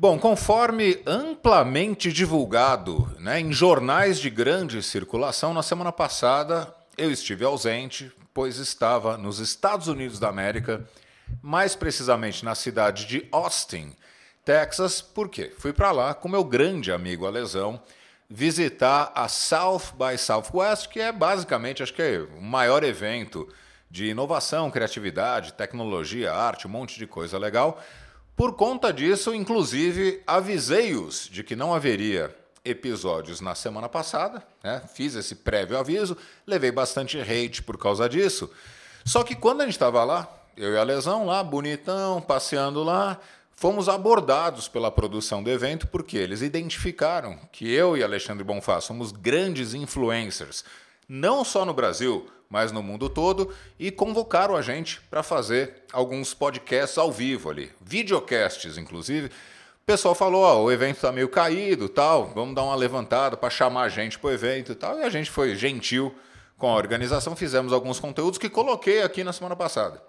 Bom, conforme amplamente divulgado, em jornais de grande circulação, na semana passada eu estive ausente, pois estava nos Estados Unidos da América, mais precisamente na cidade de Austin, Texas. Por quê? Fui para lá com meu grande amigo Alesão visitar a South by Southwest, que é basicamente, acho que é o maior evento de inovação, criatividade, tecnologia, arte, um monte de coisa legal. Por conta disso, inclusive, avisei-os de que não haveria episódios na semana passada, Fiz esse prévio aviso, levei bastante hate por causa disso. Só que quando a gente estava lá, eu e a Lesão lá, bonitão, passeando lá, fomos abordados pela produção do evento porque eles identificaram que eu e Alexandre Bonfá somos grandes influencers, não só no Brasil, mas no mundo todo, e convocaram a gente para fazer alguns podcasts ao vivo ali, videocasts inclusive. O pessoal falou, o evento está meio caído, tal, vamos dar uma levantada para chamar a gente para o evento e tal, e a gente foi gentil com a organização, fizemos alguns conteúdos que coloquei aqui na semana passada.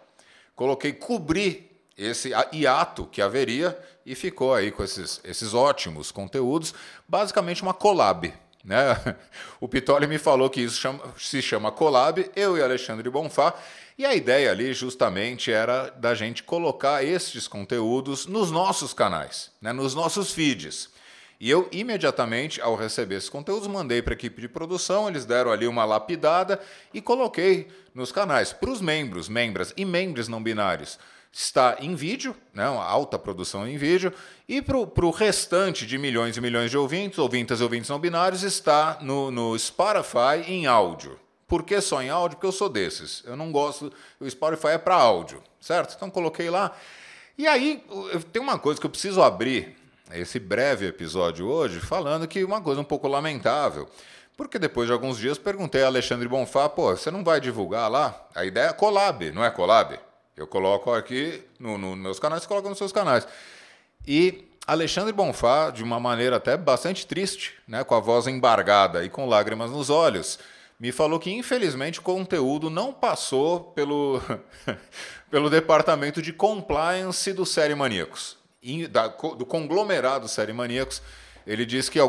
Cobri esse hiato que haveria e ficou aí com esses ótimos conteúdos, basicamente uma collab. O Pitoli me falou que isso se chama collab, eu e Alexandre Bonfá, e a ideia ali justamente era da gente colocar estes conteúdos nos nossos canais, nos nossos feeds. E eu imediatamente, ao receber esses conteúdos, mandei para a equipe de produção, eles deram ali uma lapidada e coloquei nos canais. Para os membros, membras e membros não binários, está em vídeo, uma alta produção em vídeo, e para o restante de milhões e milhões de ouvintes, ouvintas e ouvintes não binários, está no Spotify em áudio. Por que só em áudio? Porque eu sou desses. Eu não gosto, o Spotify é para áudio, certo? Então coloquei lá. E aí tem uma coisa que eu preciso abrir esse breve episódio hoje, falando que uma coisa um pouco lamentável, porque depois de alguns dias perguntei a Alexandre Bonfá, você não vai divulgar lá? A ideia é collab, não é collab? Eu coloco aqui nos meus canais, você coloca nos seus canais. E Alexandre Bonfá, de uma maneira até bastante triste, com a voz embargada e com lágrimas nos olhos, me falou que, infelizmente, o conteúdo não passou pelo departamento de compliance do Série Maníacos, do conglomerado Série Maníacos. Ele disse que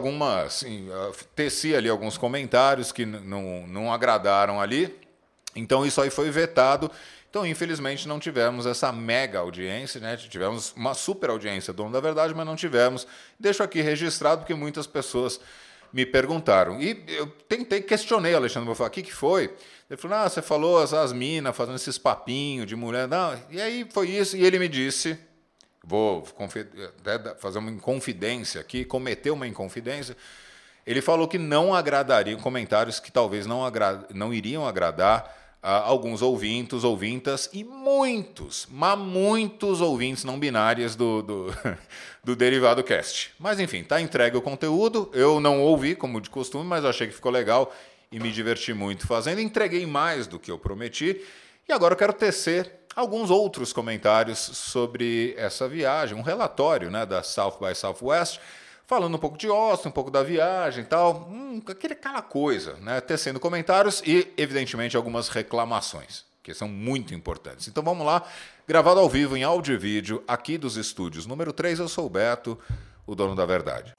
tecia ali alguns comentários que não agradaram ali, então isso aí foi vetado. Então, infelizmente, não tivemos essa mega audiência, Tivemos uma super audiência, dono da verdade, mas não tivemos. Deixo aqui registrado porque muitas pessoas me perguntaram. E eu questionei o Alexandre Bonfá, o que foi? Ele falou, você falou as minas fazendo esses papinhos de mulher. Não. E aí foi isso, e ele me disse, vou fazer uma inconfidência aqui, cometer uma inconfidência. Ele falou que não agradariam, comentários que talvez não iriam agradar alguns ouvintes, ouvintas e muitos ouvintes não binários do Derivado Cast. Mas enfim, está entregue o conteúdo. Eu não ouvi, como de costume, mas achei que ficou legal e me diverti muito fazendo. Entreguei mais do que eu prometi. E agora eu quero tecer alguns outros comentários sobre essa viagem, um relatório da South by Southwest, falando um pouco de Austin, um pouco da viagem e tal, aquela coisa, tecendo comentários e, evidentemente, algumas reclamações, que são muito importantes. Então vamos lá, gravado ao vivo em áudio e vídeo, aqui dos estúdios número 3, eu sou o Beto, o dono da verdade.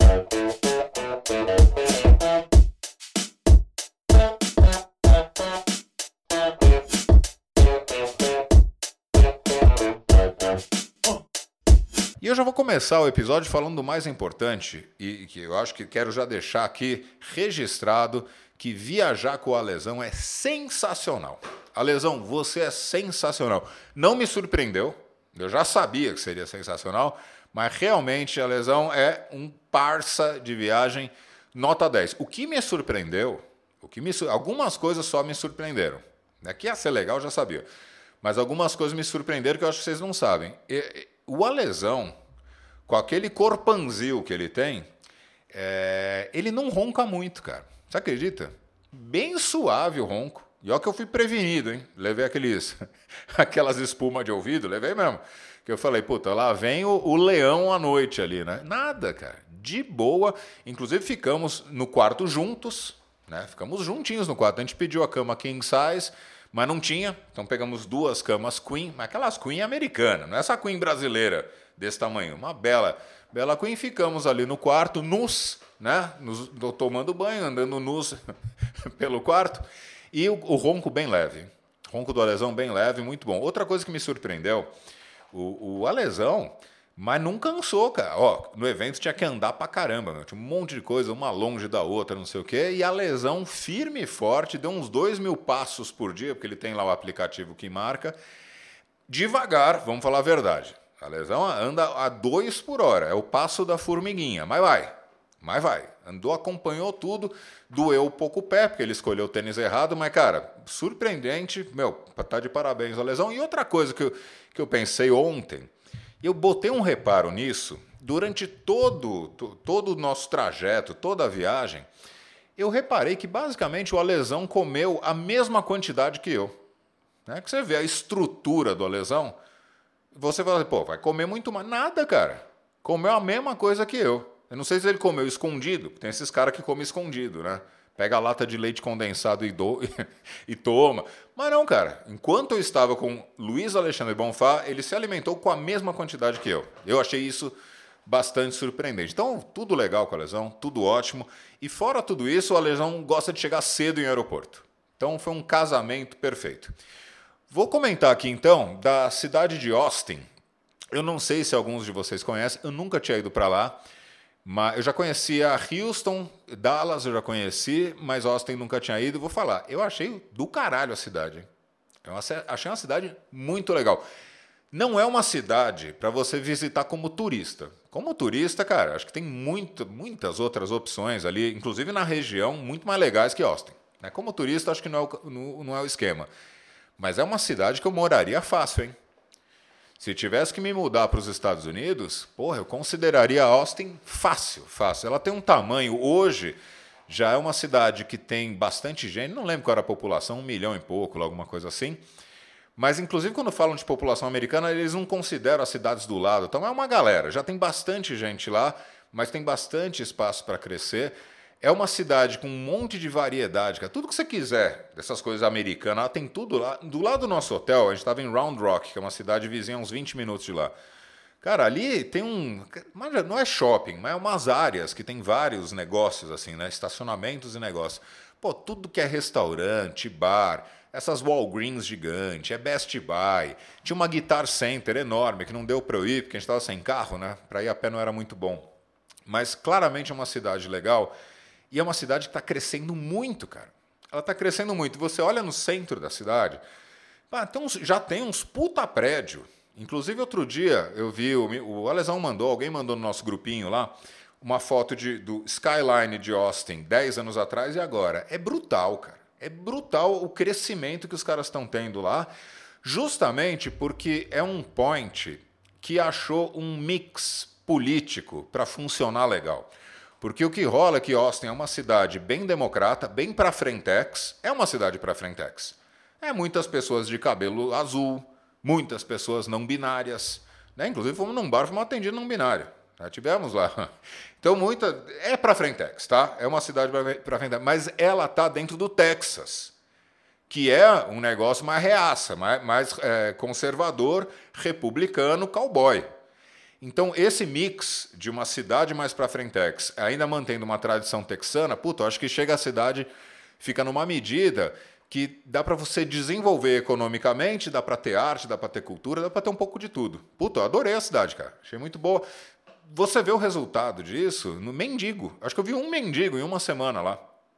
E eu já vou começar o episódio falando do mais importante, e que eu acho que quero já deixar aqui registrado, que viajar com o Alesão é sensacional. Alesão, você é sensacional. Não me surpreendeu, eu já sabia que seria sensacional, mas realmente, Alesão é um parça de viagem nota 10. O que me surpreendeu, algumas coisas só me surpreenderam. Que ia ser legal, eu já sabia. Mas algumas coisas me surpreenderam que eu acho que vocês não sabem. O Alesão, com aquele corpanzil que ele tem, ele não ronca muito, cara. Você acredita? Bem suave o ronco. E olha que eu fui prevenido, hein? Levei aquelas espumas de ouvido, levei mesmo. Que eu falei, lá vem o leão à noite ali, Nada, cara. De boa. Inclusive ficamos no quarto juntos, Ficamos juntinhos no quarto. A gente pediu a cama king size, mas não tinha, então pegamos 2 camas queen, mas aquelas queen americanas, não é essa queen brasileira desse tamanho, uma bela Bela Queen, ficamos ali no quarto, nus, né? Tomando banho, andando nus pelo quarto. E o ronco bem leve. Ronco do Alesão bem leve, muito bom. Outra coisa que me surpreendeu, o Alesão, mas não cansou, cara. Ó, no evento tinha que andar pra caramba, meu. Tinha um monte de coisa, uma longe da outra, não sei o quê. E Alesão, firme e forte, deu uns 2.000 passos por dia, porque ele tem lá o aplicativo que marca. Devagar, vamos falar a verdade. A Alesão anda a 2 por hora, é o passo da formiguinha, mas vai. Andou, acompanhou tudo, doeu um pouco o pé, porque ele escolheu o tênis errado, mas, cara, surpreendente, meu, tá de parabéns, Alesão. E outra coisa que eu pensei ontem, eu botei um reparo nisso, durante todo o nosso trajeto, toda a viagem, eu reparei que, basicamente, o Alesão comeu a mesma quantidade que eu. Né? Que você vê a estrutura do Alesão, você fala, pô, vai comer muito mais. Nada, cara. Comeu a mesma coisa que eu. Eu não sei se ele comeu escondido. Tem esses caras que comem escondido, né? Pega a lata de leite condensado e toma. Mas não, cara. Enquanto eu estava com Luiz Alexandre Bonfá, ele se alimentou com a mesma quantidade que eu. Eu achei isso bastante surpreendente. Então, tudo legal com o Alesão, tudo ótimo. E fora tudo isso, o Alesão gosta de chegar cedo em aeroporto. Então, foi um casamento perfeito. Vou comentar aqui, então, da cidade de Austin. Eu não sei se alguns de vocês conhecem, eu nunca tinha ido para lá, mas eu já conhecia Houston, Dallas eu já conheci, mas Austin nunca tinha ido. Vou falar, eu achei do caralho a cidade. Eu achei uma cidade muito legal. Não é uma cidade para você visitar como turista. Como turista, cara, acho que tem muitas outras opções ali, inclusive na região, muito mais legais que Austin. Como turista, acho que não é o esquema. Mas é uma cidade que eu moraria fácil, hein? Se tivesse que me mudar para os Estados Unidos, porra, eu consideraria Austin fácil. Ela tem um tamanho, hoje, já é uma cidade que tem bastante gente, não lembro qual era a população, 1 milhão e pouco, alguma coisa assim. Mas, inclusive, quando falam de população americana, eles não consideram as cidades do lado. Então, é uma galera, já tem bastante gente lá, mas tem bastante espaço para crescer. É uma cidade com um monte de variedade, cara. Tudo que você quiser dessas coisas americanas, ela tem tudo lá. Do lado do nosso hotel, a gente estava em Round Rock, que é uma cidade vizinha, uns 20 minutos de lá. Cara, ali tem não é shopping, mas é umas áreas que tem vários negócios, assim, né? Estacionamentos e negócios. Pô, tudo que é restaurante, bar, essas Walgreens gigantes, é Best Buy. Tinha uma Guitar Center enorme, que não deu para eu ir, porque a gente estava sem carro, né? Para ir a pé não era muito bom. Mas claramente é uma cidade legal. E é uma cidade que está crescendo muito, cara. Ela está crescendo muito. Você olha no centro da cidade, já tem uns puta prédio. Inclusive, outro dia, eu vi, o Alesão alguém mandou no nosso grupinho lá, uma foto do Skyline de Austin, 10 anos atrás e agora. É brutal, cara. É brutal o crescimento que os caras estão tendo lá, justamente porque é um point que achou um mix político para funcionar legal. Porque o que rola é que Austin é uma cidade bem democrata, bem para frentex, é uma cidade para frentex. É muitas pessoas de cabelo azul, muitas pessoas não binárias, né? Inclusive fomos num bar, fomos atendidos não binário. Já tivemos lá. Então é para frentex, tá? É uma cidade para frentex, mas ela tá dentro do Texas, que é um negócio mais reaça, mais conservador, republicano, cowboy. Então, esse mix de uma cidade mais para frentex, ainda mantendo uma tradição texana, eu acho que chega a cidade, fica numa medida que dá para você desenvolver economicamente, dá para ter arte, dá para ter cultura, dá para ter um pouco de tudo. Eu adorei a cidade, cara. Achei muito boa. Você vê o resultado disso no mendigo. Acho que eu vi um mendigo em uma semana lá.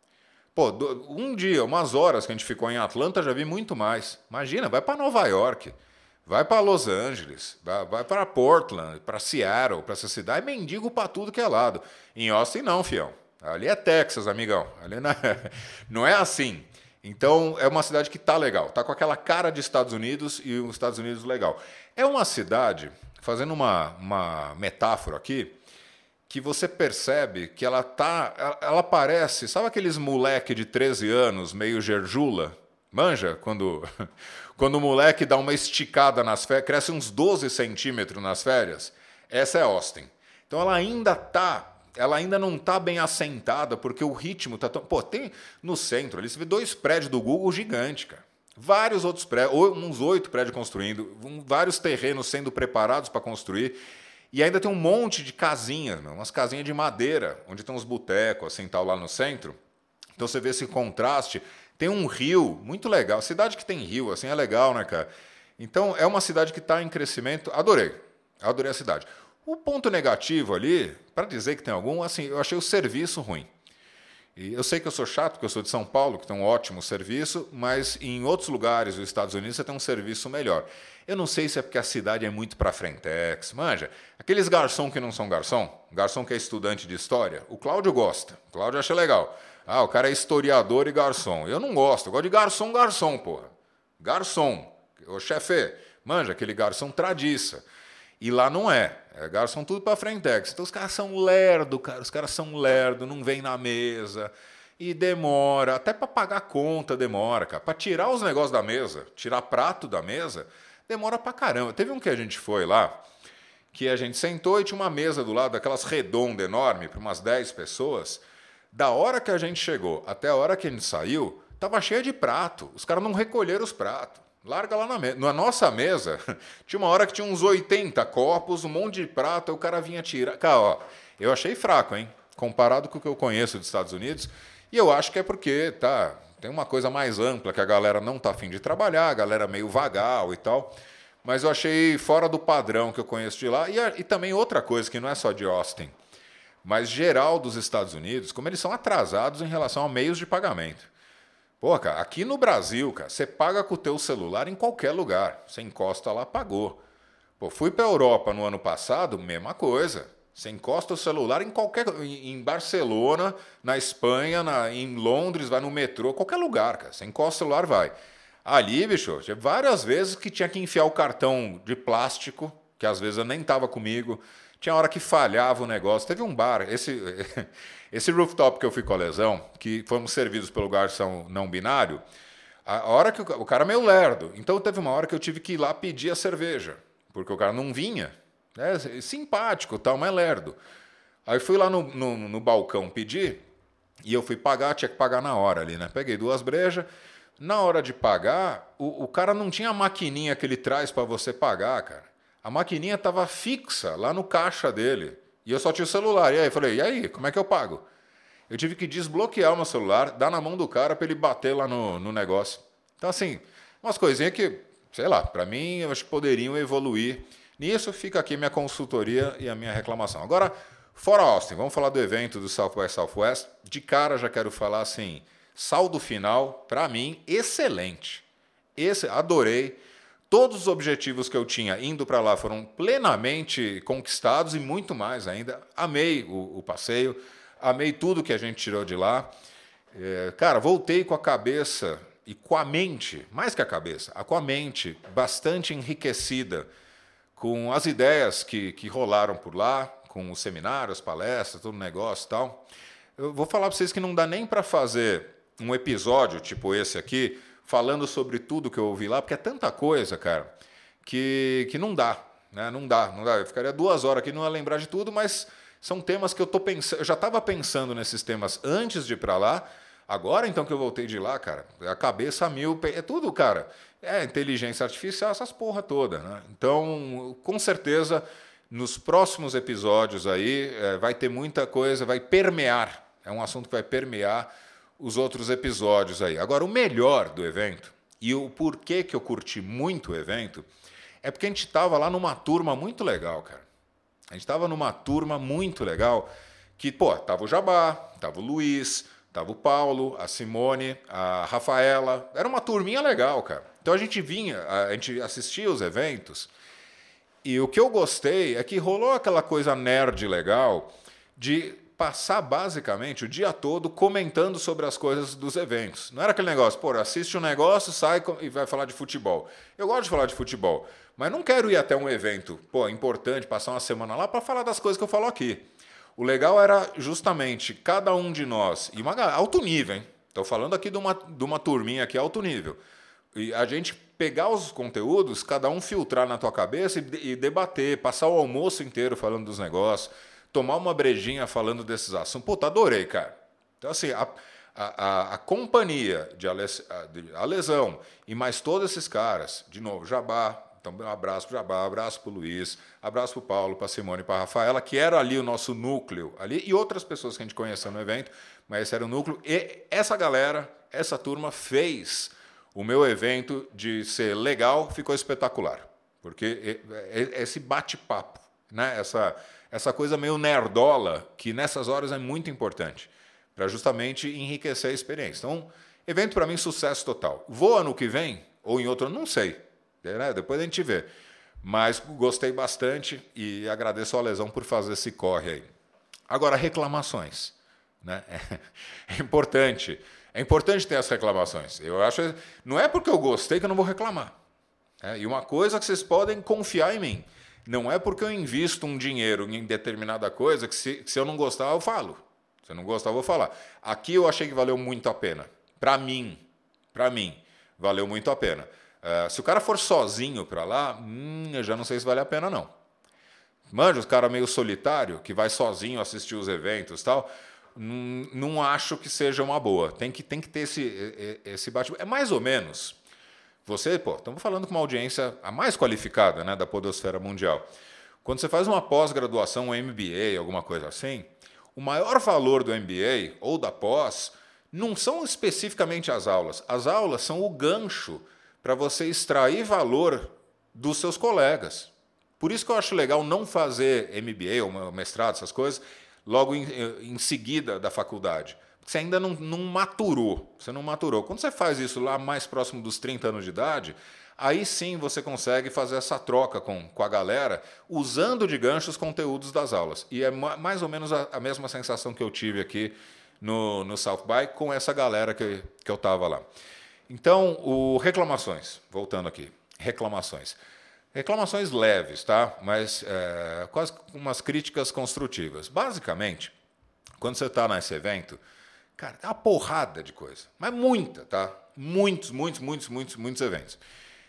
Um dia, umas horas que a gente ficou em Atlanta, já vi muito mais. Imagina, vai para Nova York. Vai para Los Angeles, vai para Portland, para Seattle, para essa cidade, mendigo para tudo que é lado. Em Austin não, fião. Ali é Texas, amigão. Ali não é assim. Então, é uma cidade que tá legal. Tá com aquela cara de Estados Unidos e os Estados Unidos legal. É uma cidade, fazendo uma metáfora aqui, que você percebe que ela parece, sabe aqueles moleque de 13 anos, meio gerjula? Manja? Quando o moleque dá uma esticada nas férias, cresce uns 12 centímetros nas férias, essa é Austin. Então ela ainda não está bem assentada, porque o ritmo está tão... tem no centro ali, você vê 2 prédios do Google gigante, cara. Vários outros prédios, uns 8 prédios construindo, vários terrenos sendo preparados para construir. E ainda tem um monte de casinhas, umas casinhas de madeira, onde tem uns botecos, assim, tal, lá no centro. Então você vê esse contraste. Tem um rio muito legal. Cidade que tem rio, assim, é legal, né, cara? Então é uma cidade que está em crescimento. Adorei. Adorei a cidade. O ponto negativo ali, para dizer que tem algum, assim, eu achei o serviço ruim. E eu sei que eu sou chato, porque eu sou de São Paulo, que tem um ótimo serviço, mas em outros lugares dos Estados Unidos você tem um serviço melhor. Eu não sei se é porque a cidade é muito para frentex, manja. Aqueles garçom que não são garçom que é estudante de história, o Cláudio gosta. O Cláudio acha legal. Ah, o cara é historiador e garçom. Eu não gosto, eu gosto de garçom, porra. Garçom. Ô chefe, manja, aquele garçom tradiça. E lá não é. É garçom tudo pra frentex. Então os caras são lerdo, cara. Os caras são lerdo, não vem na mesa. E demora. Até pra pagar conta demora, cara. Pra tirar os negócios da mesa, tirar prato da mesa, demora pra caramba. Teve um que a gente foi lá, que a gente sentou e tinha uma mesa do lado, daquelas redondas enormes, para umas 10 pessoas. Da hora que a gente chegou até a hora que a gente saiu, tava cheia de prato. Os caras não recolheram os pratos. Larga lá na mesa. Na nossa mesa, tinha uma hora que tinha uns 80 copos, um monte de prato, aí o cara vinha tirar. Cara, ó, eu achei fraco, hein? Comparado com o que eu conheço dos Estados Unidos. E eu acho que é porque, tá, tem uma coisa mais ampla, que a galera não tá afim de trabalhar, a galera meio vagal e tal. Mas eu achei fora do padrão que eu conheço de lá. E também outra coisa, que não é só de Austin, mas geral dos Estados Unidos, como eles são atrasados em relação a meios de pagamento. Pô, cara, aqui no Brasil, cara, você paga com o teu celular em qualquer lugar. Você encosta lá, pagou. Pô, fui para a Europa no ano passado, mesma coisa. Você encosta o celular em qualquer... Em Barcelona, na Espanha, em Londres, vai no metrô, qualquer lugar, cara. Você encosta o celular, vai. Ali, bicho, tinha várias vezes que tinha que enfiar o cartão de plástico, que às vezes eu nem tava comigo. Tinha hora que falhava o negócio. Teve um bar, esse rooftop que eu fui com a Lesão, que fomos servidos pelo garçom não binário, a hora que o cara é meio lerdo. Então teve uma hora que eu tive que ir lá pedir a cerveja, porque o cara não vinha. É simpático, tal, mas lerdo. Aí fui lá no balcão pedir, e eu fui pagar, tinha que pagar na hora ali, né? Peguei 2 brejas. Na hora de pagar, o cara não tinha a maquininha que ele traz para você pagar, cara. A maquininha estava fixa lá no caixa dele. E eu só tinha o celular. E aí eu falei, e aí, como é que eu pago? Eu tive que desbloquear o meu celular, dar na mão do cara para ele bater lá no negócio. Então, assim, umas coisinhas que, sei lá, para mim, eu acho que poderiam evoluir. Nisso fica aqui minha consultoria e a minha reclamação. Agora, fora Austin, vamos falar do evento do South by Southwest. De cara, já quero falar assim, saldo final, para mim, excelente. Adorei. Todos os objetivos que eu tinha indo para lá foram plenamente conquistados e muito mais ainda. Amei o passeio, amei tudo que a gente tirou de lá. Cara, voltei com a cabeça e com a mente, mais que a cabeça, com a mente bastante enriquecida com as ideias que rolaram por lá, com os seminários, palestras, todo o negócio e tal. Eu vou falar para vocês que não dá nem para fazer um episódio tipo esse aqui, falando sobre tudo que eu ouvi lá, porque é tanta coisa, cara, que não dá, né? Não dá. Eu ficaria 2 horas aqui, não ia lembrar de tudo, mas são temas que eu tô pensando. Eu já estava pensando nesses temas antes de ir para lá. Agora, então, que eu voltei de lá, cara, a cabeça a mil, é tudo, cara. É inteligência artificial, essas porra toda, né? Então, com certeza, nos próximos episódios aí, vai ter muita coisa, vai permear. É um assunto que vai permear os outros episódios aí. Agora, o melhor do evento, e o porquê que eu curti muito o evento, é porque a gente estava lá numa turma muito legal, cara. A gente estava numa turma muito legal, que, pô, tava o Jabá, tava o Luiz, tava o Paulo, a Simone, a Rafaela. Era uma turminha legal, cara. Então a gente assistia os eventos, e o que eu gostei é que rolou aquela coisa nerd legal de passar basicamente o dia todo comentando sobre as coisas dos eventos. Não era aquele negócio, pô, assiste um negócio, sai e vai falar de futebol. Eu gosto de falar de futebol, mas não quero ir até um evento, pô, importante, passar uma semana lá para falar das coisas que eu falo aqui. O legal era justamente cada um de nós, e alto nível, hein? Estou falando aqui de uma turminha aqui alto nível. E a gente pegar os conteúdos, cada um filtrar na tua cabeça e debater, passar o almoço inteiro falando dos negócios, tomar uma brejinha falando desses assuntos. Puta, adorei, cara. Então, assim, a companhia de Alesão e mais todos esses caras, de novo, Jabá, Então, um abraço para o Jabá, abraço para o Luiz, abraço para o Paulo, para a Simone, para a Rafaela, que era ali o nosso núcleo, ali, e outras pessoas que a gente conheceu no evento, mas esse era o núcleo. E essa galera, essa turma fez o meu evento de ser legal, ficou espetacular. Porque esse bate-papo, né? Essa coisa meio nerdola, que nessas horas é muito importante, para justamente enriquecer a experiência. Então, evento para mim, sucesso total. Vou ano que vem, ou em outro, não sei. Né? Depois a gente vê. Mas gostei bastante e agradeço ao Lesão por fazer esse corre aí. Agora, reclamações. Né? É importante. É importante ter as reclamações. Eu acho, não é porque eu gostei que eu não vou reclamar. E uma coisa que vocês podem confiar em mim. Não é porque eu invisto um dinheiro em determinada coisa que se eu não gostar, eu falo. Se eu não gostar, eu vou falar. Aqui eu achei que valeu muito a pena. Para mim, valeu muito a pena. Se o cara for sozinho para lá, eu já não sei se vale a pena, não. Manja, os cara meio solitário, que vai sozinho assistir os eventos e tal, não acho que seja uma boa. Tem que ter esse bate-papo. É mais ou menos... estamos falando com uma audiência a mais qualificada, né, da podosfera mundial. Quando você faz uma pós-graduação, um MBA, alguma coisa assim, o maior valor do MBA ou da pós não são especificamente as aulas. As aulas são o gancho para você extrair valor dos seus colegas. Por isso que eu acho legal não fazer MBA ou mestrado, essas coisas, logo em seguida da faculdade. Você ainda não maturou. Você não maturou. Quando você faz isso lá mais próximo dos 30 anos de idade, aí sim você consegue fazer essa troca com a galera, usando de gancho os conteúdos das aulas. E é mais ou menos a mesma sensação que eu tive aqui no South By com essa galera que eu estava lá. Então, reclamações. Voltando aqui. Reclamações. Reclamações leves, tá? Mas quase umas críticas construtivas. Basicamente, quando você está nesse evento... Cara, é uma porrada de coisa. Mas muita, tá? Muitos eventos.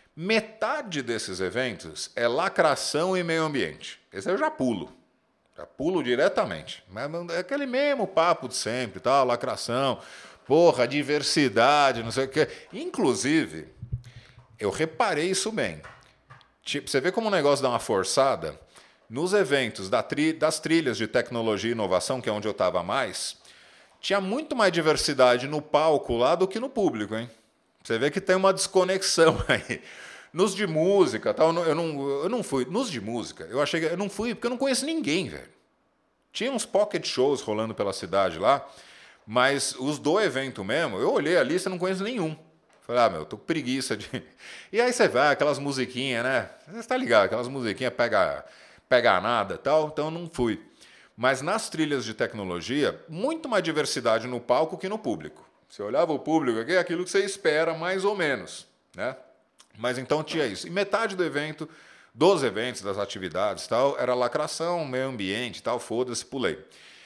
Metade desses eventos é lacração e meio ambiente. Esse eu já pulo. Já pulo diretamente. Mas é aquele mesmo papo de sempre, tá? Lacração, porra, diversidade, não sei o quê. Inclusive, eu reparei isso bem. Tipo, você vê como o negócio dá uma forçada? Nos eventos das trilhas de tecnologia e inovação, que é onde eu estava mais... Tinha muito mais diversidade no palco lá do que no público, hein? Você vê que tem uma desconexão aí. Nos de música, tal, eu não fui. Nos de música, eu não fui porque eu não conheço ninguém, velho. Tinha uns pocket shows rolando pela cidade lá, mas os do evento mesmo, eu olhei a lista e não conheço nenhum. Falei, tô com preguiça de... E aí você vai, aquelas musiquinhas, né? Você tá ligado, aquelas musiquinhas pega nada e tal, então eu não fui. Mas nas trilhas de tecnologia, muito mais diversidade no palco que no público. Você olhava o público aqui, é aquilo que você espera, mais ou menos. Né? Mas então tinha isso. E metade do evento, dos eventos, das atividades, tal, era lacração, meio ambiente, tal, foda-se, pulei.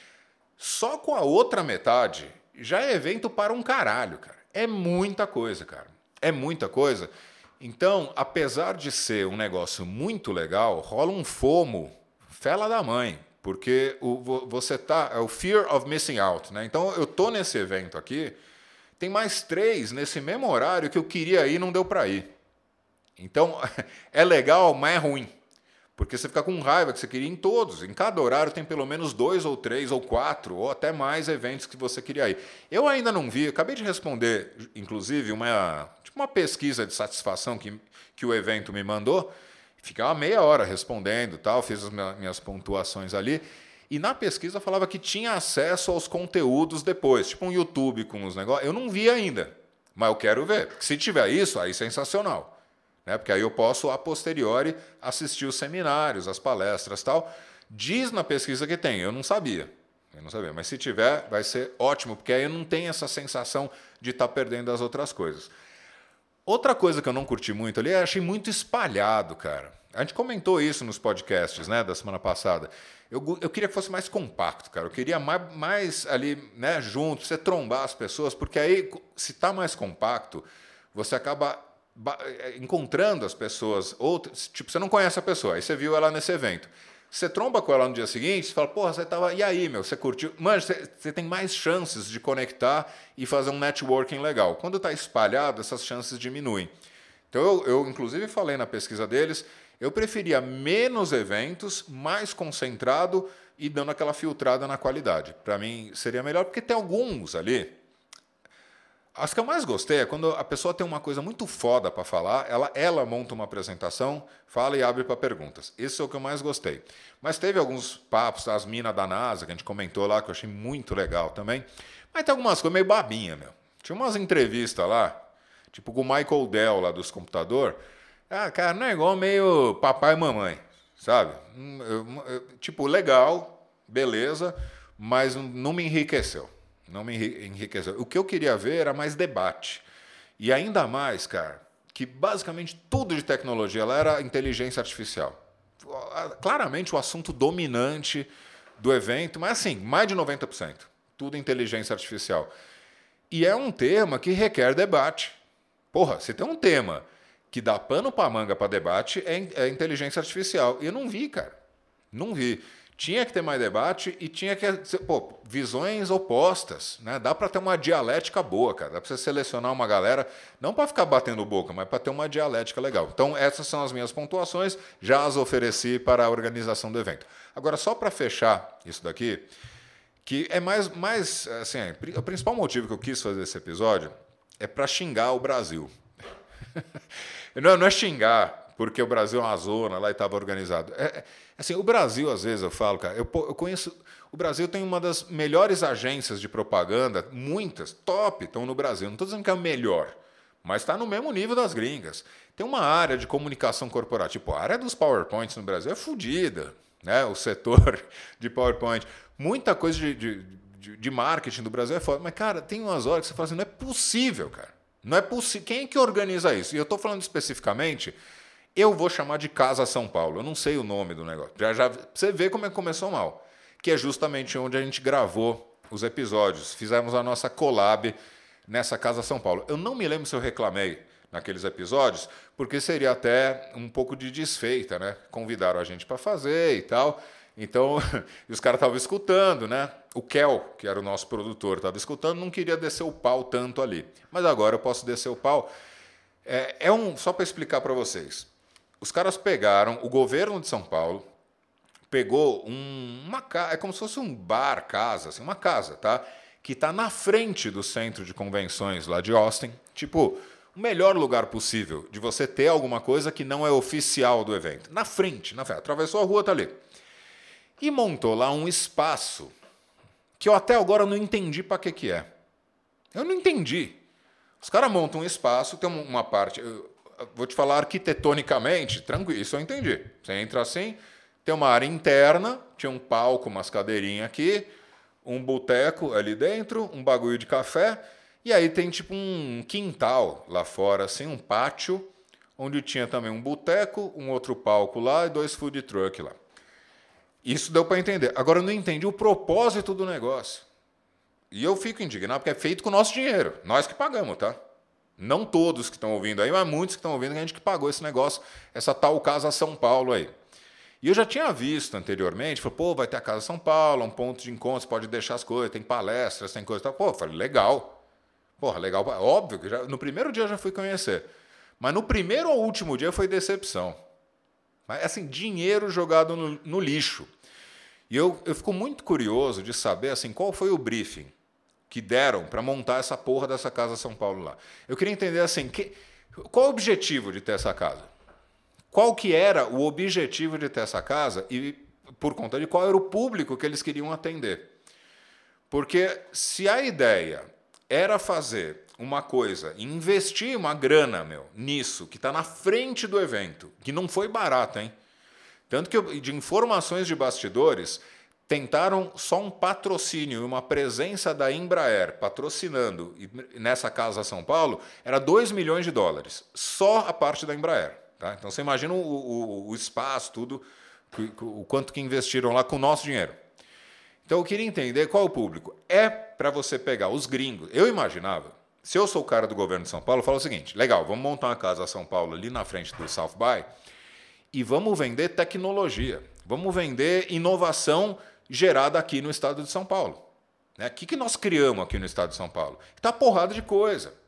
Só com a outra metade, já é evento para um caralho, cara. É muita coisa, cara. É muita coisa. Então, apesar de ser um negócio muito legal, rola um FOMO, fela da mãe. Porque você é o fear of missing out, né? Então eu tô nesse evento aqui, tem mais 3 nesse mesmo horário que eu queria ir e não deu para ir. Então é legal, mas é ruim. Porque você fica com raiva que você queria ir em todos. Em cada horário tem pelo menos 2 ou 3 ou 4 ou até mais eventos que você queria ir. Eu ainda não vi, acabei de responder, inclusive, uma pesquisa de satisfação que o evento me mandou. Ficava meia hora respondendo, tal, fiz as minhas pontuações ali. E na pesquisa falava que tinha acesso aos conteúdos depois, tipo um YouTube com os negócios. Eu não vi ainda, mas eu quero ver. Se tiver isso, aí sensacional. Né? Porque aí eu posso, a posteriori, assistir os seminários, as palestras tal. Diz na pesquisa que tem, eu não sabia. Mas se tiver, vai ser ótimo, porque aí eu não tenho essa sensação de estar perdendo as outras coisas. Outra coisa que eu não curti muito ali, eu achei muito espalhado, cara. A gente comentou isso nos podcasts, né, da semana passada. Eu queria que fosse mais compacto, cara. Eu queria mais ali, né, junto, você trombar as pessoas, porque aí, se está mais compacto, você acaba encontrando as pessoas. Tipo, você não conhece a pessoa, aí você viu ela nesse evento. Você tromba com ela no dia seguinte, você fala, porra, você tava... E aí, meu, você curtiu? Mano, você tem mais chances de conectar e fazer um networking legal. Quando está espalhado, essas chances diminuem. Então, eu inclusive falei na pesquisa deles, eu preferia menos eventos, mais concentrado e dando aquela filtrada na qualidade. Para mim, seria melhor, porque tem alguns ali. As que eu mais gostei é quando a pessoa tem uma coisa muito foda para falar, ela monta uma apresentação, fala e abre para perguntas. Esse é o que eu mais gostei. Mas teve alguns papos, as minas da NASA, que a gente comentou lá, que eu achei muito legal também. Mas tem algumas coisas meio babinha, meu. Tinha umas entrevistas lá, tipo com o Michael Dell, lá dos computadores. Ah, cara, não é igual meio papai e mamãe, sabe? Tipo, legal, beleza, mas não me enriqueceu. Não me enriqueceu. O que eu queria ver era mais debate. E ainda mais, cara, que basicamente tudo de tecnologia lá era inteligência artificial. Claramente o assunto dominante do evento, mas assim, mais de 90%. Tudo inteligência artificial. E é um tema que requer debate. Porra, se tem um tema que dá pano para manga para debate, é inteligência artificial. E eu não vi, cara. Não vi. Tinha que ter mais debate e tinha que ser, visões opostas, né? Dá para ter uma dialética boa, cara. Dá para você selecionar uma galera, não para ficar batendo boca, mas para ter uma dialética legal. Então, essas são as minhas pontuações, já as ofereci para a organização do evento. Agora, só para fechar isso daqui, que é mais assim, o principal motivo que eu quis fazer esse episódio é para xingar o Brasil. Não é xingar porque o Brasil é uma zona lá e estava organizado. Assim, o Brasil, às vezes, eu falo, cara, eu conheço... O Brasil tem uma das melhores agências de propaganda, muitas, top, estão no Brasil. Não estou dizendo que é o melhor, mas está no mesmo nível das gringas. Tem uma área de comunicação corporativa. Tipo, a área dos PowerPoints no Brasil é fodida, né? O setor de PowerPoint. Muita coisa de marketing do Brasil é foda. Mas, cara, tem umas horas que você fala assim, não é possível, cara. Não é possível. Quem é que organiza isso? E eu estou falando especificamente... Eu vou chamar de Casa São Paulo. Eu não sei o nome do negócio. Já você vê como é que começou mal. Que é justamente onde a gente gravou os episódios. Fizemos a nossa collab nessa Casa São Paulo. Eu não me lembro se eu reclamei naqueles episódios, porque seria até um pouco de desfeita, né? Convidaram a gente para fazer e tal. Então, os caras estavam escutando, né? O Kel, que era o nosso produtor, estava escutando, não queria descer o pau tanto ali. Mas agora eu posso descer o pau. Só para explicar para vocês. Os caras pegaram, o governo de São Paulo pegou uma casa, é como se fosse um bar, casa, assim, uma casa, tá? Que está na frente do centro de convenções lá de Austin. Tipo, o melhor lugar possível de você ter alguma coisa que não é oficial do evento. Na frente, atravessou a rua, tá ali. E montou lá um espaço que eu até agora não entendi para que é. Eu não entendi. Os caras montam um espaço, tem uma parte... Vou te falar arquitetonicamente, tranquilo, isso eu entendi. Você entra assim, tem uma área interna, tinha um palco, umas cadeirinhas aqui, um boteco ali dentro, um bagulho de café, e aí tem tipo um quintal lá fora, assim, um pátio, onde tinha também um boteco, um outro palco lá e 2 food truck lá. Isso deu para entender. Agora eu não entendi o propósito do negócio. E eu fico indignado porque é feito com o nosso dinheiro, nós que pagamos, tá? Não todos que estão ouvindo aí, mas muitos que estão ouvindo, a gente que pagou esse negócio, essa tal Casa São Paulo aí. E eu já tinha visto anteriormente, falei, vai ter a Casa São Paulo, um ponto de encontro, você pode deixar as coisas, tem palestras, tem coisa e tal. Falei, legal. Porra, legal. Óbvio que no primeiro dia eu já fui conhecer. Mas no primeiro ou último dia foi decepção. Mas, assim, dinheiro jogado no lixo. E eu fico muito curioso de saber, assim, qual foi o briefing que deram para montar essa porra dessa Casa São Paulo lá. Eu queria entender assim, qual o objetivo de ter essa casa? Qual que era o objetivo de ter essa casa e por conta de qual era o público que eles queriam atender? Porque se a ideia era fazer uma coisa, investir uma grana, nisso, que está na frente do evento, que não foi barato, hein? Tanto que de informações de bastidores... Tentaram só um patrocínio e uma presença da Embraer patrocinando nessa Casa São Paulo era $2 milhões, só a parte da Embraer. Tá? Então você imagina o espaço, tudo, o quanto que investiram lá com o nosso dinheiro. Então eu queria entender qual é o público. É para você pegar os gringos. Eu imaginava, se eu sou o cara do governo de São Paulo, eu falo o seguinte, legal, vamos montar uma Casa São Paulo ali na frente do South By e vamos vender tecnologia, vamos vender inovação gerada aqui no estado de São Paulo. O que nós criamos aqui no estado de São Paulo? Está porrada de coisa.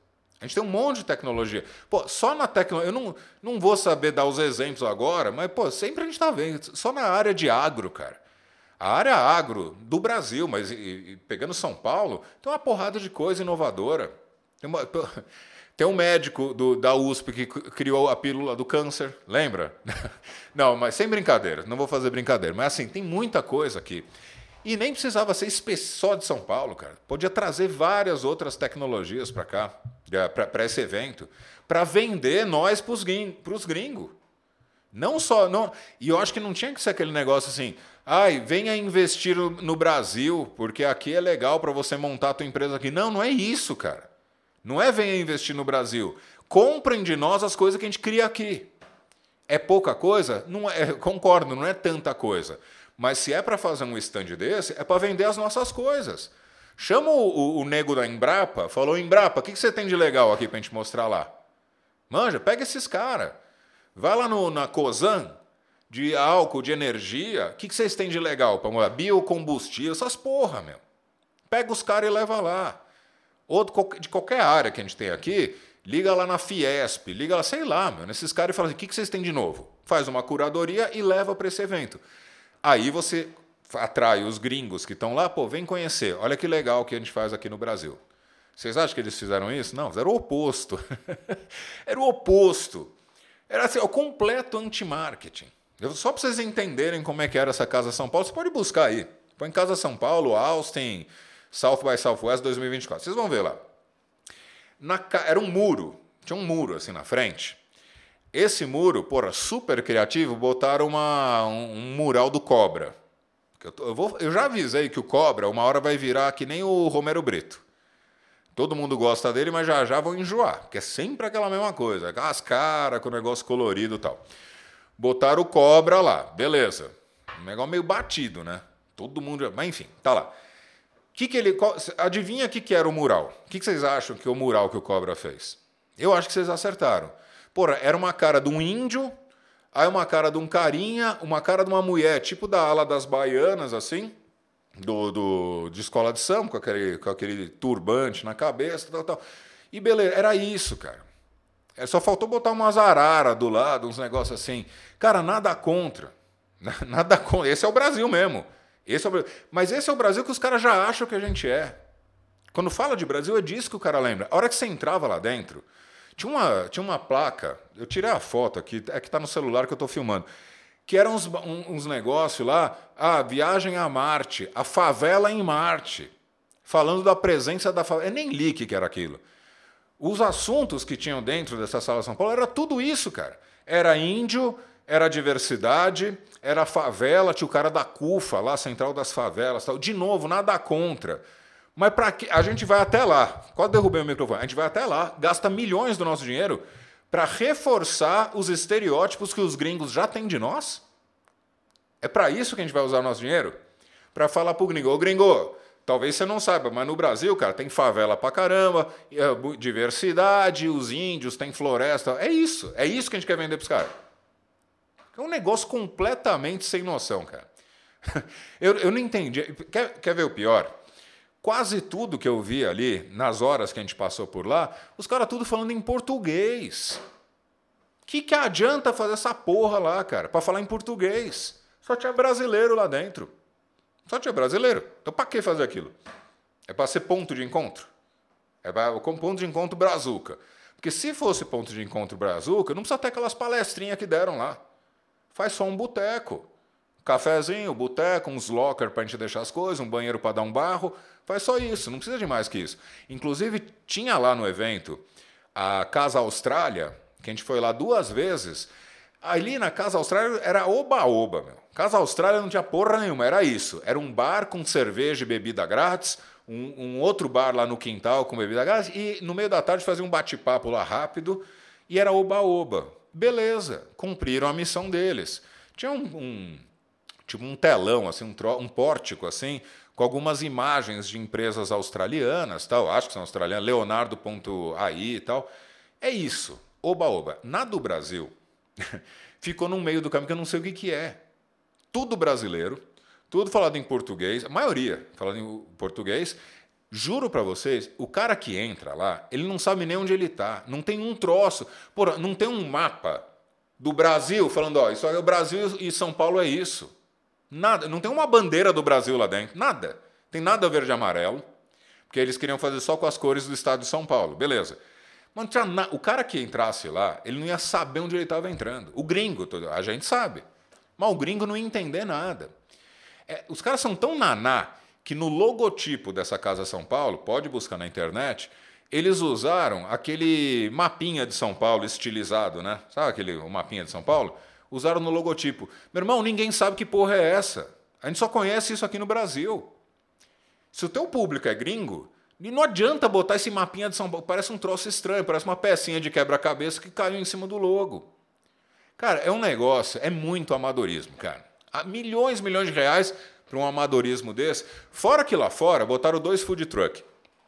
A gente tem um monte de tecnologia. Pô, só na tecnologia... Eu não vou saber dar os exemplos agora, mas, pô, sempre a gente está vendo. Só na área de agro, cara. A área agro do Brasil, mas pegando São Paulo, tem uma porrada de coisa inovadora. Tem um médico da USP que criou a pílula do câncer, lembra? Não, mas sem brincadeira, não vou fazer brincadeira. Mas assim, tem muita coisa aqui. E nem precisava ser só de São Paulo, cara. Podia trazer várias outras tecnologias para cá, para esse evento, para vender nós para os gringos. Não só... Não, e eu acho que não tinha que ser aquele negócio assim, ai, venha investir no Brasil, porque aqui é legal para você montar a tua empresa aqui. Não, não é isso, cara. Não é venha investir no Brasil. Comprem de nós as coisas que a gente cria aqui. É pouca coisa? Não é, concordo, não é tanta coisa. Mas se é para fazer um stand desse, é para vender as nossas coisas. Chama o nego da Embrapa, falou, Embrapa, o que você tem de legal aqui para a gente mostrar lá? Manja, pega esses caras. Vai lá na Cosan, de álcool, de energia, o que vocês têm de legal? Para biocombustível, essas porra, meu. Pega os caras e leva lá. Ou de qualquer área que a gente tem aqui, liga lá na Fiesp, liga lá, sei lá, meu, nesses caras e fala assim, o que vocês têm de novo? Faz uma curadoria e leva para esse evento. Aí você atrai os gringos que estão lá, pô, vem conhecer, olha que legal que a gente faz aqui no Brasil. Vocês acham que eles fizeram isso? Não, fizeram o oposto. Era o oposto. Era assim, o completo anti-marketing. Só para vocês entenderem como é que era essa Casa São Paulo, você pode buscar aí. Põe Casa São Paulo, Austin, South by Southwest 2024. Vocês vão ver lá. Era um muro. Tinha um muro assim na frente. Esse muro, porra, super criativo, botaram um mural do Cobra. Eu já avisei que o Cobra uma hora vai virar que nem o Romero Brito. Todo mundo gosta dele, mas já vão enjoar. Porque é sempre aquela mesma coisa. Aquelas caras com o negócio colorido e tal. Botaram o Cobra lá. Beleza. Um negócio meio batido, né? Todo mundo... Mas enfim, tá lá. Adivinha o que era o mural? O que vocês acham que é o mural que o Cobra fez? Eu acho que vocês acertaram. Porra, era uma cara de um índio, aí uma cara de um carinha, uma cara de uma mulher, tipo da ala das baianas, assim, de escola de samba, com aquele turbante na cabeça, tal. E beleza, era isso, cara. Só faltou botar umas araras do lado, uns negócios assim. Cara, nada contra. Nada contra. Esse é o Brasil mesmo. Mas esse é o Brasil que os caras já acham que a gente é. Quando fala de Brasil, é disso que o cara lembra. A hora que você entrava lá dentro, tinha uma placa, eu tirei a foto aqui, é que está no celular que eu estou filmando, que eram uns negócios lá, viagem a Marte, a favela em Marte, falando da presença da favela. Eu nem li o que era aquilo. Os assuntos que tinham dentro dessa sala de São Paulo era tudo isso, cara. Era índio, era diversidade, era favela, tinha o cara da CUFA lá, Central das Favelas, tal. De novo, nada contra. Mas para que a gente vai até lá? Quase derrubei o microfone. A gente vai até lá, gasta milhões do nosso dinheiro para reforçar os estereótipos que os gringos já têm de nós? É para isso que a gente vai usar o nosso dinheiro? Para falar pro gringo, ô gringo, talvez você não saiba, mas no Brasil, cara, tem favela pra caramba, diversidade, os índios, tem floresta. É isso que a gente quer vender pros caras. É um negócio completamente sem noção, cara. Eu não entendi. Quer ver o pior? Quase tudo que eu vi ali, nas horas que a gente passou por lá, os caras tudo falando em português. Que adianta fazer essa porra lá, cara, para falar em português? Só tinha brasileiro lá dentro. Só tinha brasileiro. Então para que fazer aquilo? É para ser ponto de encontro? É para ponto de encontro brazuca. Porque se fosse ponto de encontro brazuca, não precisa ter aquelas palestrinhas que deram lá. Faz só um boteco. Cafezinho, boteco, uns locker para a gente deixar as coisas, um banheiro para dar um barro. Faz só isso, não precisa de mais que isso. Inclusive, tinha lá no evento a Casa Austrália, que a gente foi lá 2 vezes. Ali na Casa Austrália era oba-oba, meu. Casa Austrália não tinha porra nenhuma, era isso. Era um bar com cerveja e bebida grátis, um outro bar lá no quintal com bebida grátis, e no meio da tarde fazia um bate-papo lá rápido, e era oba-oba. Beleza, cumpriram a missão deles. Tinha tipo um telão, assim, um pórtico, assim, com algumas imagens de empresas australianas, tal, acho que são australianas, Leonardo.ai e tal. É isso, oba-oba. Na do Brasil, ficou no meio do caminho que eu não sei o que é. Tudo brasileiro, tudo falado em português, a maioria falando em português, Juro pra vocês, o cara que entra lá, ele não sabe nem onde ele tá. Não tem um troço. Porra, não tem um mapa do Brasil falando, ó, isso aí é o Brasil e São Paulo é isso. Nada. Não tem uma bandeira do Brasil lá dentro. Nada. Tem nada verde e amarelo. Porque eles queriam fazer só com as cores do estado de São Paulo. Beleza. Mas o cara que entrasse lá, ele não ia saber onde ele estava entrando. O gringo, a gente sabe. Mas o gringo não ia entender nada. Os caras são tão naná que no logotipo dessa Casa São Paulo, pode buscar na internet, eles usaram aquele mapinha de São Paulo estilizado, né? Sabe o mapinha de São Paulo? Usaram no logotipo. Meu irmão, ninguém sabe que porra é essa. A gente só conhece isso aqui no Brasil. Se o teu público é gringo, não adianta botar esse mapinha de São Paulo. Parece um troço estranho, parece uma pecinha de quebra-cabeça que caiu em cima do logo. Cara, é um negócio, é muito amadorismo, cara. Há milhões de reais para um amadorismo desse. Fora que lá fora botaram 2 food truck.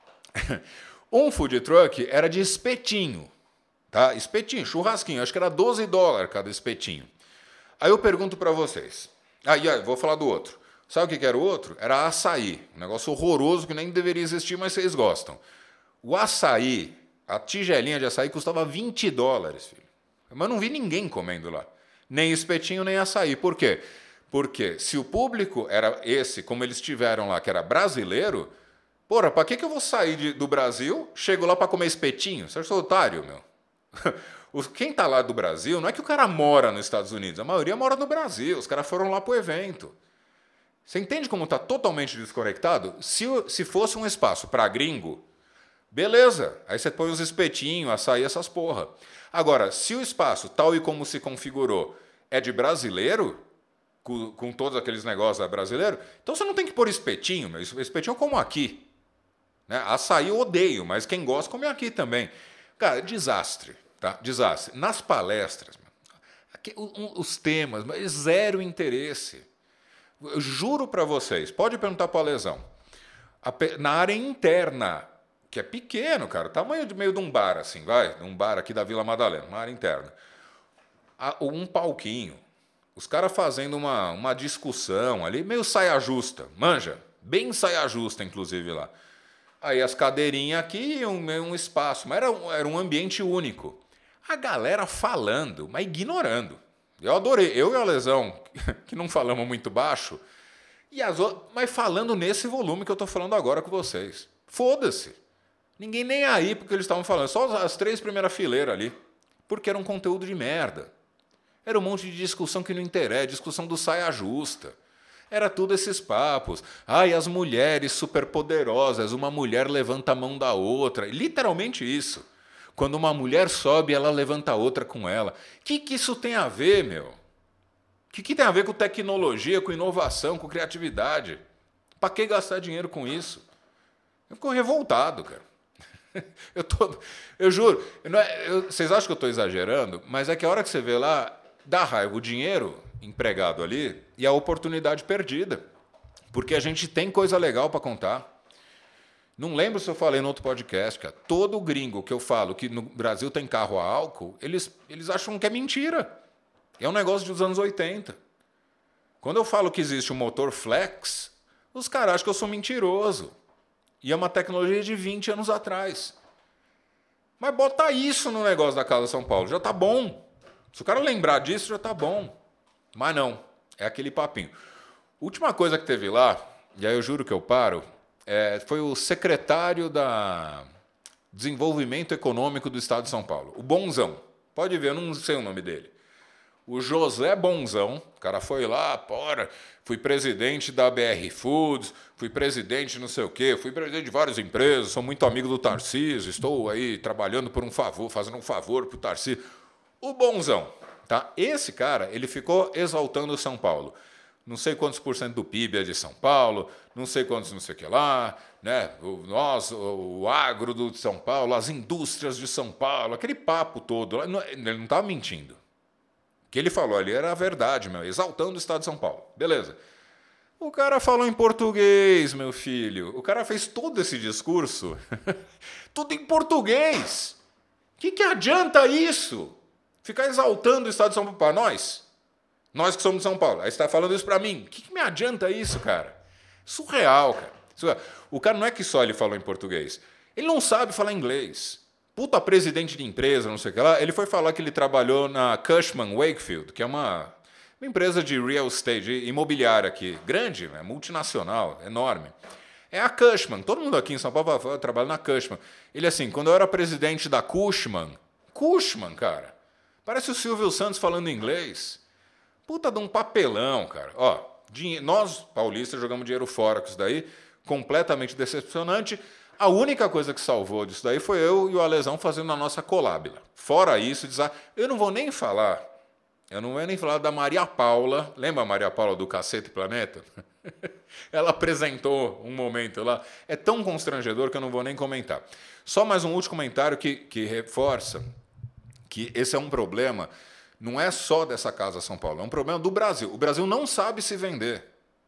Um food truck era de espetinho, tá? Espetinho, churrasquinho, acho que era $12 cada espetinho. Aí eu pergunto para vocês. Vou falar do outro. Sabe o que era o outro? Era açaí, um negócio horroroso que nem deveria existir, mas vocês gostam. O açaí, a tigelinha de açaí custava $20, filho. Mas não vi ninguém comendo lá. Nem espetinho, nem açaí. Por quê? Porque se o público era esse, como eles tiveram lá, que era brasileiro, porra, pra que eu vou sair do Brasil, chego lá pra comer espetinho? Você é otário, meu. Quem tá lá do Brasil, não é que o cara mora nos Estados Unidos, a maioria mora no Brasil, os caras foram lá pro evento. Você entende como tá totalmente desconectado? Se fosse um espaço pra gringo, beleza, aí você põe os espetinhos, açaí, essas porra. Agora, se o espaço, tal e como se configurou, é de brasileiro, com todos aqueles negócios brasileiros, então você não tem que pôr espetinho, meu. Espetinho eu como aqui. Né? Açaí eu odeio, mas quem gosta come aqui também. Cara, desastre, tá? Desastre. Nas palestras, os temas, mas zero interesse. Eu juro para vocês, pode perguntar para o Lesão. Na área interna, que é pequeno, cara, tamanho de meio de um bar, assim, um bar aqui da Vila Madalena, uma área interna. Um palquinho. Os caras fazendo uma discussão ali, meio saia justa, manja, bem saia justa, inclusive, lá. Aí as cadeirinhas aqui e um espaço, mas era um ambiente único. A galera falando, mas ignorando. Eu adorei, eu e a Lesão, que não falamos muito baixo, mas falando nesse volume que eu estou falando agora com vocês. Foda-se. Ninguém nem aí porque eles estavam falando, só as 3 primeiras fileiras ali, porque era um conteúdo de merda. Era um monte de discussão que não interessa, discussão do saia justa. Era tudo esses papos. Ai, as mulheres superpoderosas, uma mulher levanta a mão da outra. Literalmente isso. Quando uma mulher sobe, ela levanta a outra com ela. O que isso tem a ver, meu? O que tem a ver com tecnologia, com inovação, com criatividade? Para que gastar dinheiro com isso? Eu fico revoltado, cara. Eu juro. Vocês acham que eu estou exagerando? Mas é que a hora que você vê lá, dá raiva o dinheiro empregado ali e a oportunidade perdida. Porque a gente tem coisa legal para contar. Não lembro se eu falei no outro podcast, cara. Todo gringo que eu falo que no Brasil tem carro a álcool, eles acham que é mentira. É um negócio dos anos 80. Quando eu falo que existe um motor flex, os caras acham que eu sou mentiroso. E é uma tecnologia de 20 anos atrás. Mas bota isso no negócio da Casa São Paulo, já tá bom. Se o cara lembrar disso, já tá bom. Mas não, é aquele papinho. Última coisa que teve lá, e aí eu juro que eu paro, foi o secretário da Desenvolvimento Econômico do Estado de São Paulo, o Bonzão. Pode ver, eu não sei o nome dele. O José Bonzão, o cara foi lá, fui presidente da BR Foods, fui presidente não sei o quê, fui presidente de várias empresas, sou muito amigo do Tarcísio, estou aí trabalhando por um favor, fazendo um favor para o Tarcísio. O Bonzão, tá? Esse cara, ele ficou exaltando o São Paulo. Não sei quantos por cento do PIB é de São Paulo, não sei quantos não sei o que lá, né? O agro do São Paulo, as indústrias de São Paulo, aquele papo todo. Ele não estava mentindo. O que ele falou ali era a verdade, exaltando o Estado de São Paulo. Beleza. O cara falou em português, meu filho. O cara fez todo esse discurso, tudo em português. O que adianta isso? Ficar exaltando o Estado de São Paulo para nós? Nós que somos de São Paulo. Aí você está falando isso para mim. O que me adianta isso, cara? Surreal, cara. O cara não é que só ele falou em português. Ele não sabe falar inglês. Puta presidente de empresa, não sei o que lá. Ele foi falar que ele trabalhou na Cushman Wakefield, que é uma empresa de real estate, imobiliária aqui. Grande, multinacional, enorme. É a Cushman. Todo mundo aqui em São Paulo trabalha na Cushman. Ele assim, quando eu era presidente da Cushman, cara, parece o Silvio Santos falando inglês. Puta de um papelão, cara. Ó, nós, paulistas, jogamos dinheiro fora com isso daí, completamente decepcionante. A única coisa que salvou disso daí foi eu e o Alesão fazendo a nossa colábila. Fora isso, eu não vou nem falar da Maria Paula. Lembra a Maria Paula do Cacete Planeta? Ela apresentou um momento lá. É tão constrangedor que eu não vou nem comentar. Só mais um último comentário que reforça que esse é um problema, não é só dessa Casa São Paulo, é um problema do Brasil. O Brasil não sabe se vender.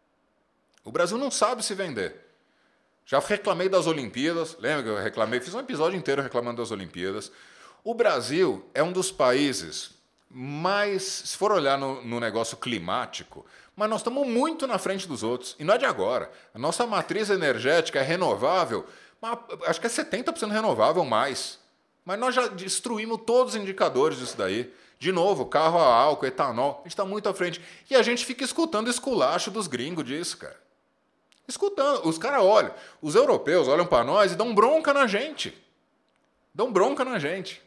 O Brasil não sabe se vender. Já reclamei das Olimpíadas, lembra que eu reclamei? Fiz um episódio inteiro reclamando das Olimpíadas. O Brasil é um dos países mais, se for olhar no negócio climático, mas nós estamos muito na frente dos outros. E não é de agora. A nossa matriz energética é renovável, acho que é 70% renovável mais. Mas nós já destruímos todos os indicadores disso daí. De novo, carro a álcool, etanol, a gente está muito à frente. E a gente fica escutando esculacho dos gringos disso, cara. Escutando. Os caras olham, os europeus olham para nós e dão bronca na gente. Dão bronca na gente.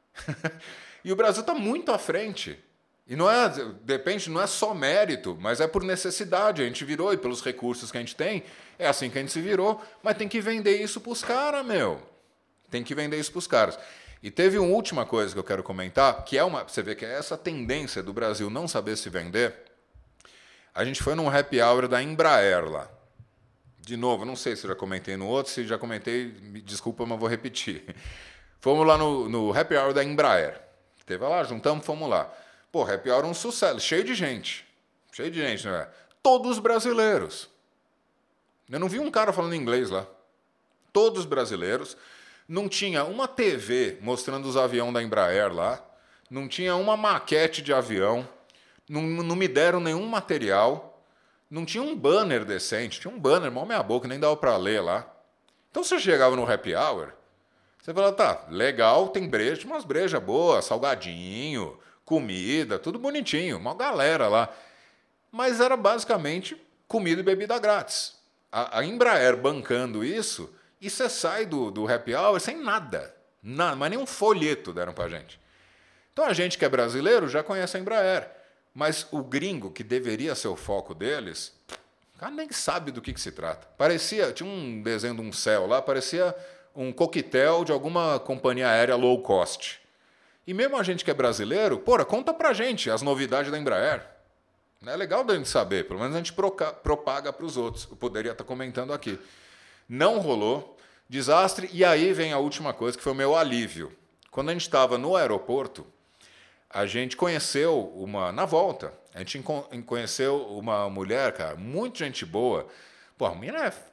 E o Brasil está muito à frente. E não é, depende, não é só mérito, mas é por necessidade. A gente virou e pelos recursos que a gente tem, é assim que a gente se virou. Mas tem que vender isso para os caras, meu. Tem que vender isso para os caras. E teve uma última coisa que eu quero comentar, que é você vê que é essa tendência do Brasil não saber se vender. A gente foi num happy hour da Embraer lá. De novo, não sei se eu já comentei no outro, se já comentei, me desculpa, mas vou repetir. Fomos lá no happy hour da Embraer. Teve lá, juntamos, fomos lá. Pô, happy hour é um sucesso, cheio de gente. Cheio de gente, não é? Todos brasileiros. Eu não vi um cara falando inglês lá. Todos brasileiros. Não tinha uma TV mostrando os aviões da Embraer lá. Não tinha uma maquete de avião. Não me deram nenhum material. Não tinha um banner decente. Tinha um banner, mal meia boca, nem dava para ler lá. Então você chegava no happy hour, você falava, tá, legal, tem breja, tinha umas brejas boas, salgadinho, comida, tudo bonitinho, uma galera lá. Mas era basicamente comida e bebida grátis. A Embraer bancando isso, e você sai do happy hour sem nada. Nada, mas nem um folheto deram pra gente. Então a gente que é brasileiro já conhece a Embraer. Mas o gringo, que deveria ser o foco deles, o cara nem sabe do que se trata. Tinha um desenho de um céu lá, parecia um coquetel de alguma companhia aérea low cost. E mesmo a gente que é brasileiro, conta pra gente as novidades da Embraer. É legal da gente saber, pelo menos a gente propaga para os outros. Eu poderia estar comentando aqui. Não rolou, desastre, e aí vem a última coisa, que foi o meu alívio. Quando a gente estava no aeroporto, a gente conheceu na volta, a gente conheceu uma mulher, cara, muito gente boa. Pô, a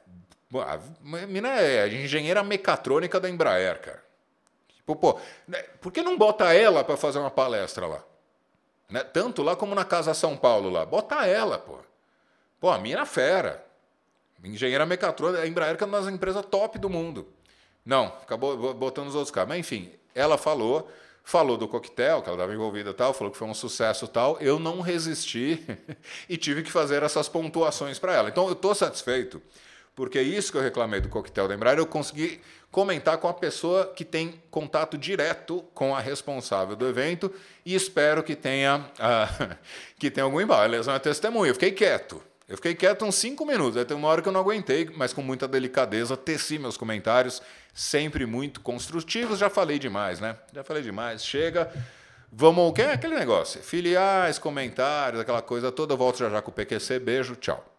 mina é engenheira mecatrônica da Embraer, cara. Pô, por que não bota ela para fazer uma palestra lá? Né? Tanto lá como na Casa São Paulo lá. Bota ela, pô. Pô, a mina é fera. Engenheira mecatrônica, a Embraer que é uma das empresas top do mundo. Não, acabou botando os outros caras. Mas enfim, ela falou do coquetel, que ela estava envolvida e tal, falou que foi um sucesso e tal. Eu não resisti e tive que fazer essas pontuações para ela. Então eu estou satisfeito, porque isso que eu reclamei do coquetel da Embraer, eu consegui comentar com a pessoa que tem contato direto com a responsável do evento e espero que tenha algum embalo. A lesão é testemunha. Eu fiquei quieto uns 5 minutos. Aí tem uma hora que eu não aguentei, mas com muita delicadeza teci meus comentários, sempre muito construtivos. Já falei demais, né? Chega. Vamos... Aquele negócio? Filiais, comentários, aquela coisa toda. Eu volto já com o PQC. Beijo, tchau.